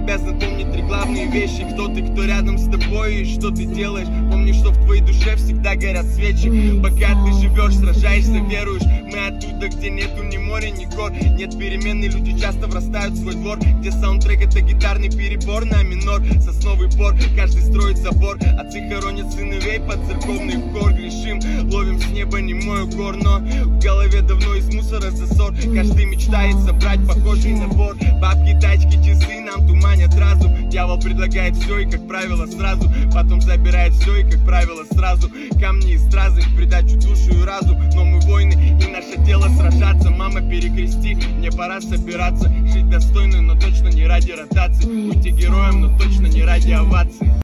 обязан помнить три главные вещи: кто ты, кто рядом с тобой и что ты делаешь. Помни, что в твоей душе всегда горят свечи. Пока ты живешь, сражаешься, веруешь. Мы оттуда, где нету ни моря, ни гор. Нет перемены, люди часто врастают в свой двор, где саундтрек это гитарный перебор на минор, сосновый бор, каждый строит забор. Отцы хоронят сыновей под церковный хор. Грешим, ловим с неба немой укор, но в голове давно из мусора засор. Каждый мечтает собрать похожий набор. Бабки, тачки, часы нам туманят разум. Дьявол предлагает все и, как правило, сразу, потом забирает все и, как правило, сразу. Камни и стразы в придачу душу и разум. Но мы воины, и наше дело сражаться. Мама, перекрести, мне пора собираться. Жить достойно, но точно не ради ротации. Будьте героем, но точно не ради оваций.